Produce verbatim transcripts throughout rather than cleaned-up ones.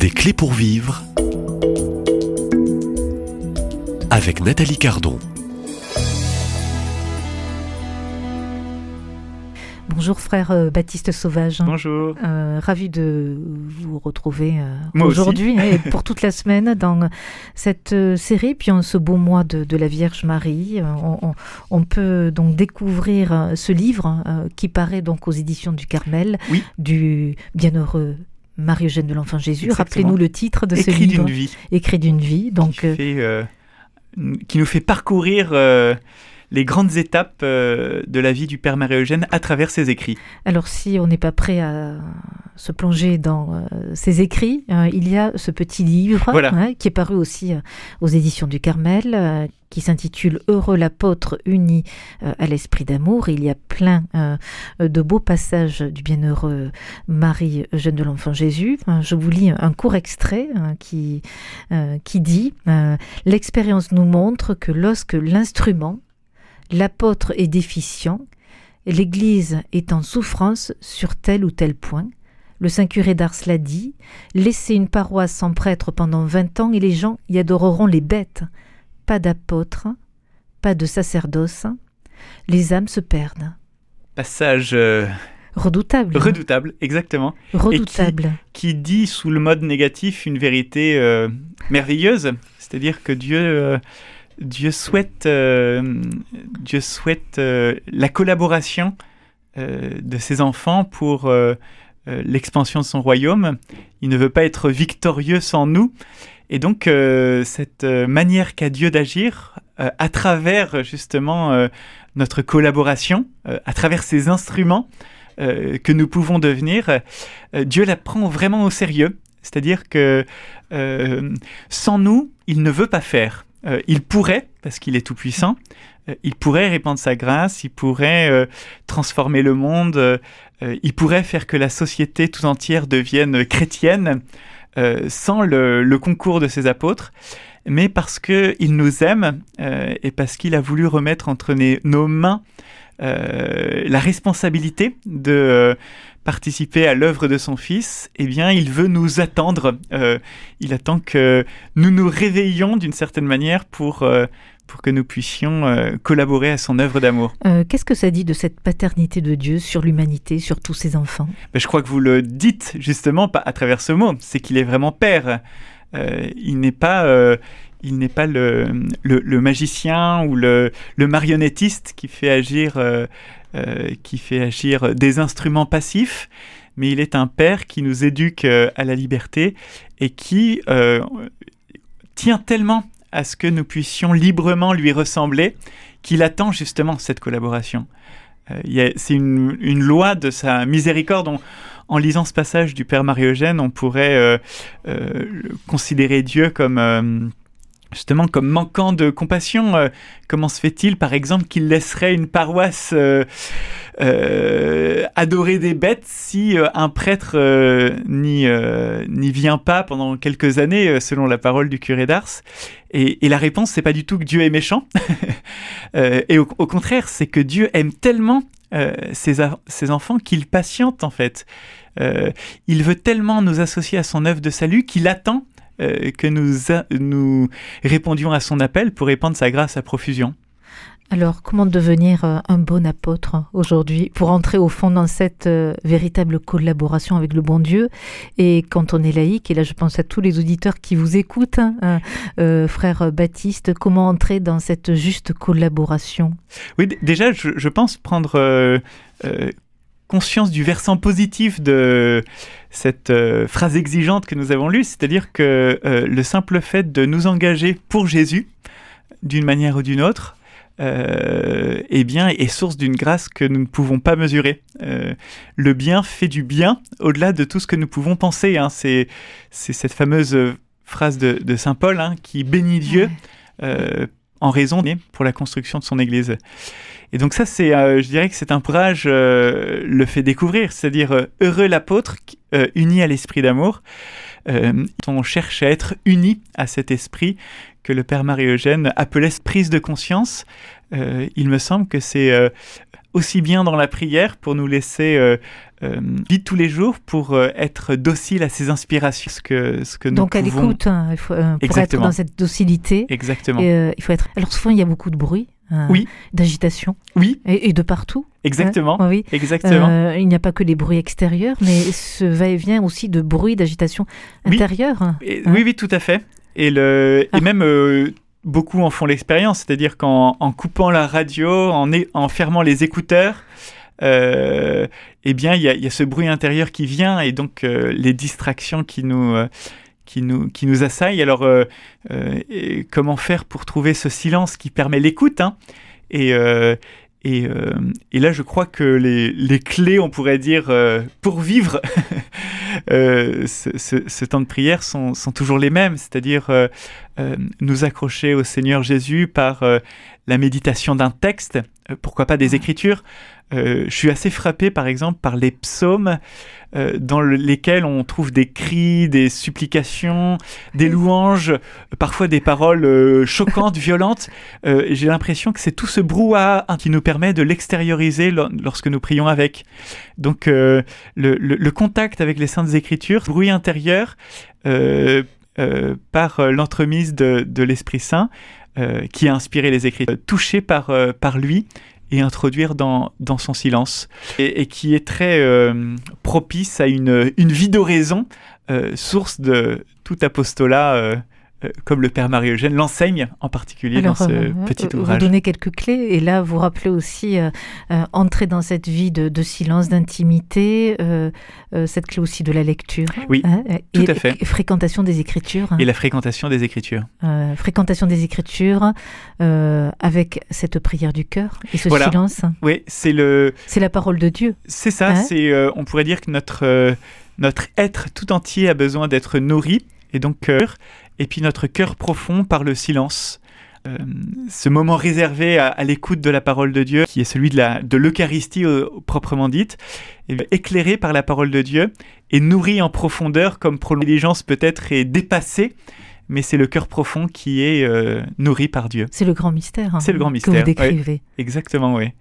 Des clés pour vivre avec Nathalie Cardon. Bonjour frère euh, Baptiste Sauvage. Bonjour. Euh, ravi de vous retrouver euh, Moi aujourd'hui et pour toute la semaine dans cette euh, série. Puis en ce beau mois de, de la Vierge Marie, euh, on, on, on peut donc découvrir euh, ce livre euh, qui paraît donc aux éditions du Carmel, oui. du bienheureux Marie-Eugène de l'Enfant Jésus. Exactement. Rappelez-nous le titre de Écrit ce livre. Écrit d'une vie. Écrit d'une vie. Donc, qui, fait, euh, qui nous fait parcourir euh, les grandes étapes euh, de la vie du Père Marie-Eugène à travers ses écrits. Alors si on n'est pas prêt à se plonger dans euh, ses écrits, euh, il y a ce petit livre voilà. hein, qui est paru aussi euh, aux éditions du Carmel, euh, qui s'intitule « Heureux l'apôtre uni euh, à l'esprit d'amour ». Il y a plein euh, de beaux passages du bienheureux Marie-Eugène de l'Enfant Jésus. Je vous lis un court extrait euh, qui, euh, qui dit euh, « L'expérience nous montre que lorsque l'instrument, l'apôtre est déficient, l'Église est en souffrance sur tel ou tel point. Le saint curé d'Ars l'a dit, laissez une paroisse sans prêtre pendant vingt ans et les gens y adoreront les bêtes. Pas d'apôtres, pas de sacerdoce, les âmes se perdent. » Passage euh, redoutable. Redoutable, exactement. Redoutable. Et qui, qui dit sous le mode négatif une vérité euh, merveilleuse, c'est-à-dire que Dieu... Euh, Dieu souhaite, euh, Dieu souhaite euh, la collaboration euh, de ses enfants pour euh, euh, l'expansion de son royaume. Il ne veut pas être victorieux sans nous. Et donc, euh, cette manière qu'a Dieu d'agir euh, à travers justement euh, notre collaboration, euh, à travers ces instruments euh, que nous pouvons devenir, euh, Dieu la prend vraiment au sérieux. C'est-à-dire que euh, sans nous, il ne veut pas faire. Euh, il pourrait, parce qu'il est tout-puissant, euh, il pourrait répandre sa grâce, il pourrait euh, transformer le monde, euh, il pourrait faire que la société tout entière devienne chrétienne euh, sans le, le concours de ses apôtres, mais parce qu'il nous aime euh, et parce qu'il a voulu remettre entre les, nos mains euh, la responsabilité de... Euh, participer à l'œuvre de son Fils, eh bien, il veut nous attendre. Euh, il attend que nous nous réveillions d'une certaine manière pour, euh, pour que nous puissions euh, collaborer à son œuvre d'amour. Euh, qu'est-ce que ça dit de cette paternité de Dieu sur l'humanité, sur tous ses enfants ? Ben, je crois que vous le dites justement à travers ce mot, c'est qu'il est vraiment Père. Euh, il n'est pas... Euh, Il n'est pas le, le, le magicien ou le, le marionnettiste qui fait agir, euh, euh, qui fait agir des instruments passifs, mais il est un père qui nous éduque euh, à la liberté et qui euh, tient tellement à ce que nous puissions librement lui ressembler qu'il attend justement cette collaboration. Euh, y a, c'est une, une loi de sa miséricorde. On, en lisant ce passage du Père Marie-Eugène, on pourrait euh, euh, considérer Dieu comme... Euh, justement comme manquant de compassion. Euh, comment se fait-il, par exemple, qu'il laisserait une paroisse euh, euh, adorer des bêtes si euh, un prêtre euh, n'y, euh, n'y vient pas pendant quelques années, euh, selon la parole du curé d'Ars? Et, et la réponse, c'est pas du tout que Dieu est méchant. euh, et au, au contraire, c'est que Dieu aime tellement euh, ses, a- ses enfants qu'il patiente, en fait. Euh, il veut tellement nous associer à son œuvre de salut qu'il attend Euh, que nous, a, nous répondions à son appel pour répandre sa grâce à profusion. Alors, comment devenir euh, un bon apôtre aujourd'hui pour entrer au fond dans cette euh, véritable collaboration avec le bon Dieu? Et quand on est laïque, et là je pense à tous les auditeurs qui vous écoutent, hein, euh, frère Baptiste, comment entrer dans cette juste collaboration? Oui, d- déjà, je, je pense prendre euh, euh, conscience du versant positif de cette euh, phrase exigeante que nous avons lue, c'est-à-dire que euh, le simple fait de nous engager pour Jésus, d'une manière ou d'une autre, euh, eh bien, est source d'une grâce que nous ne pouvons pas mesurer. Euh, le bien fait du bien au-delà de tout ce que nous pouvons penser. Hein. C'est, c'est cette fameuse phrase de, de saint Paul hein, qui bénit Dieu euh, en raison pour la construction de son Église. Et donc ça, c'est, euh, je dirais que cet ouvrage euh, le fait découvrir, c'est-à-dire euh, heureux l'apôtre euh, uni à l'esprit d'amour. Euh, on cherche à être unis à cet esprit que le Père Marie-Eugène appelait prise de conscience. Euh, il me semble que c'est euh, aussi bien dans la prière pour nous laisser euh, euh, vivre tous les jours, pour euh, être docile à ses inspirations, ce que, ce que nous Donc à pouvons... l'écoute, hein, il faut, euh, pour Exactement. être dans cette docilité. Exactement. Et, euh, il faut être... Alors souvent il y a beaucoup de bruit, hein, Oui. d'agitation, Oui, et, et de partout. exactement. Hein, oui. Exactement. Euh, il n'y a pas que les bruits extérieurs, mais ce va-et-vient aussi de bruit, d'agitation Oui. intérieure. Et- hein. Oui, oui, tout à fait. Et, le, Ah. et même, euh, beaucoup en font l'expérience, c'est-à-dire qu'en en coupant la radio, en, é- en fermant les écouteurs, euh, eh bien, il y, a- il y a ce bruit intérieur qui vient, et donc euh, les distractions qui nous, euh, qui nous, qui nous assaillent. Alors, euh, euh, et comment faire pour trouver ce silence qui permet l'écoute, hein, et, euh, et, euh, et là, je crois que les, les clés, on pourrait dire, euh, pour vivre euh, ce, ce- ce temps de prière sont, sont toujours les mêmes, c'est-à-dire euh, euh, nous accrocher au Seigneur Jésus par euh, la méditation d'un texte, euh, pourquoi pas des Écritures. Euh, je suis assez frappé, par exemple, par les psaumes euh, dans le- lesquels on trouve des cris, des supplications, des louanges, euh, parfois des paroles euh, choquantes, violentes. Euh, j'ai l'impression que c'est tout ce brouhaha, hein, qui nous permet de l'extérioriser lo- lorsque nous prions avec. Donc, euh, le, le- le contact avec les Saintes Écritures, bruit intérieur, euh, euh, par euh, l'entremise de, de l'Esprit Saint, euh, qui a inspiré les Écritures, touché par, euh, par lui, et introduire dans, dans son silence, et, et qui est très euh, propice à une, une vie d'oraison, euh, source de tout apostolat, euh, euh, comme le Père Marie-Eugène l'enseigne en particulier Alors, dans ce euh, petit vous ouvrage. donnez quelques clés, et là vous rappelez aussi euh, euh, entrer dans cette vie de, de silence, d'intimité, euh, euh, cette clé aussi de la lecture. Oui, hein, tout et, à fait. et fréquentation des Écritures. hein. Et la fréquentation des Écritures. Euh, fréquentation des Écritures euh, avec cette prière du cœur et ce Voilà. silence. Oui, c'est le, C'est la parole de Dieu. c'est ça. Hein c'est, euh, on pourrait dire que notre euh, notre être tout entier a besoin d'être nourri, et donc cœur, et puis notre cœur profond par le silence. Euh, ce moment réservé à, à l'écoute de la parole de Dieu, qui est celui de, la, de l'Eucharistie euh, proprement dite, et bien, éclairé par la parole de Dieu et nourri en profondeur, comme l'intelligence peut-être est dépassée, mais c'est le cœur profond qui est euh, nourri par Dieu. C'est le grand mystère. hein, C'est le grand Que mystère, vous ouais. décrivez. Exactement, oui.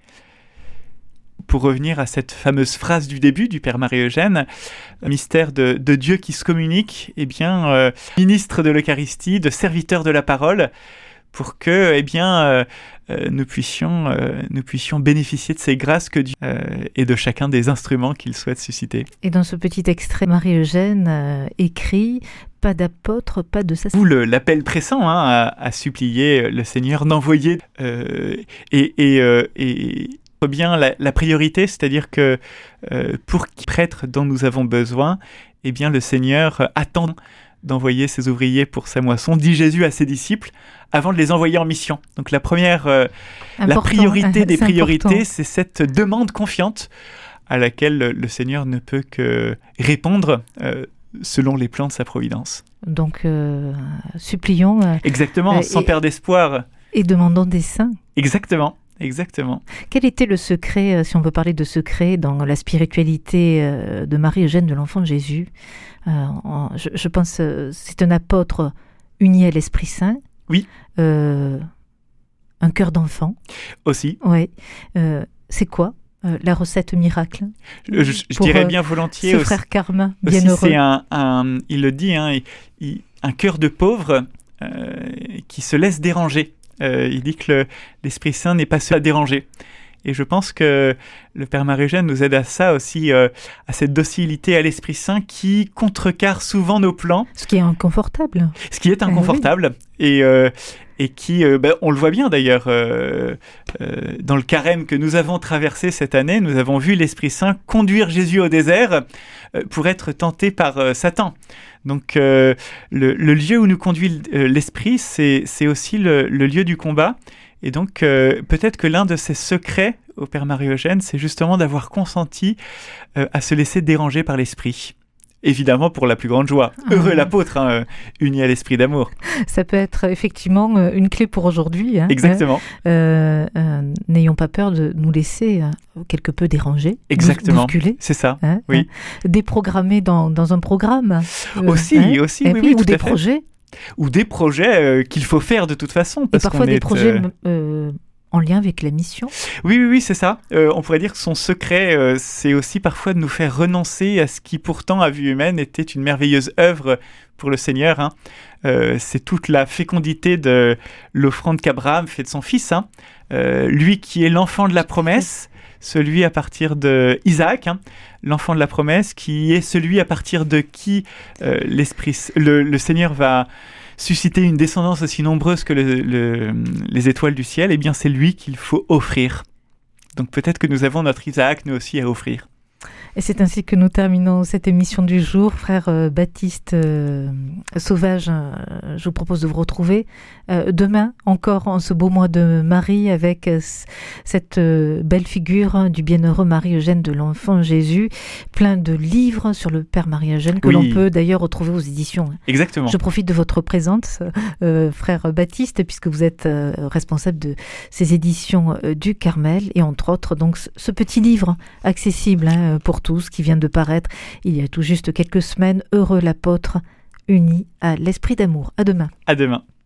Pour revenir à cette fameuse phrase du début du Père Marie-Eugène, mystère de, de Dieu qui se communique, eh bien, euh, ministre de l'Eucharistie, de serviteur de la parole, pour que, eh bien, euh, euh, nous puissions, euh, nous puissions bénéficier de ces grâces que Dieu euh, et de chacun des instruments qu'il souhaite susciter. Et dans ce petit extrait, Marie-Eugène euh, écrit « Pas d'apôtre, pas de D'où sacerdoce le- l'appel pressant, hein, à, à supplier le Seigneur d'envoyer euh, et, et, euh, et bien la, la priorité, c'est-à-dire que euh, pour qui prêtre dont nous avons besoin, eh bien le Seigneur attend d'envoyer ses ouvriers pour sa moisson, dit Jésus à ses disciples, avant de les envoyer en mission. Donc la première, euh, la Important, priorité des c'est priorités, important. c'est cette demande confiante à laquelle le, le Seigneur ne peut que répondre euh, selon les plans de sa providence. Donc, euh, supplions euh, Exactement, Euh, sans et- perdre espoir. et demandons des saints. Exactement, exactement. Quel était le secret, euh, si on peut parler de secret, dans la spiritualité euh, de Marie-Eugène de l'Enfant Jésus? Euh, en- je, je pense euh, c'est un apôtre uni à l'Esprit Saint. Oui. Euh, un cœur d'enfant. Aussi, Ouais. Euh, c'est quoi euh, la recette miracle je, je- je pour, dirais euh, bien volontiers ce aussi. frère Carmin, Aussi, bienheureux. c'est un, un- il le dit, hein, il- il- un cœur de pauvre euh, qui se laisse déranger. Euh, il dit que le- l'Esprit Saint n'est pas seul à déranger. Et je pense que le Père Marie-Eugène nous aide à ça aussi, euh, à cette docilité à l'Esprit Saint qui contrecarre souvent nos plans, Ce qui est inconfortable. ce qui est Eh oui. inconfortable, et, euh, et qui, euh, ben, on le voit bien d'ailleurs, euh, euh, dans le carême que nous avons traversé cette année, nous avons vu l'Esprit Saint conduire Jésus au désert euh, pour être tenté par euh, Satan. Donc euh, le, le lieu où nous conduit euh, l'Esprit, c'est, c'est aussi le, le lieu du combat. Et donc euh, peut-être que l'un de ses secrets au Père Marie-Eugène, c'est justement d'avoir consenti euh, à se laisser déranger par l'Esprit. Évidemment pour la plus grande joie. Ah. Heureux l'apôtre, hein, euh, uni à l'esprit d'amour. Ça peut être effectivement euh, une clé pour aujourd'hui. hein. Exactement. Euh, euh, n'ayons pas peur de nous laisser euh, quelque peu déranger, Exactement. bousculer, C'est ça. hein, Oui. hein, déprogrammer dans, dans un programme. euh, Aussi, hein, aussi, et oui, puis, oui, ou tout des à fait. projets, Ou des projets euh, qu'il faut faire de toute façon. et Parce parfois qu'on des est, projets euh, euh, en lien avec la mission. Oui, oui, oui, c'est ça. Euh, on pourrait dire que son secret, euh, c'est aussi parfois de nous faire renoncer à ce qui pourtant, à vue humaine, était une merveilleuse œuvre pour le Seigneur. Hein. Euh, c'est toute la fécondité de l'offrande qu'Abraham fait de son fils. Hein. Euh, lui qui est l'enfant de la promesse, celui à partir de Isaac, hein, l'enfant de la promesse, qui est celui à partir de qui euh, l'esprit, le, le Seigneur va susciter une descendance aussi nombreuse que le, le, les étoiles du ciel. Eh bien, c'est lui qu'il faut offrir. Donc peut-être que nous avons notre Isaac, nous aussi, à offrir. Et c'est ainsi que nous terminons cette émission du jour. Frère euh, Baptiste euh, Sauvage, euh, je vous propose de vous retrouver euh, demain, encore en ce beau mois de Marie, avec euh, cette euh, belle figure hein, du bienheureux Marie-Eugène de l'Enfant Jésus, plein de livres sur le Père Marie-Eugène, que oui. l'on peut d'ailleurs retrouver aux éditions. Exactement. Je profite de votre présence, euh, frère Baptiste, puisque vous êtes euh, responsable de ces éditions euh, du Carmel, et entre autres, donc, ce petit livre accessible hein, pour tous, qui vient de paraître il y a tout juste quelques semaines, Heureux l'apôtre, uni à l'esprit d'amour. À demain. À demain.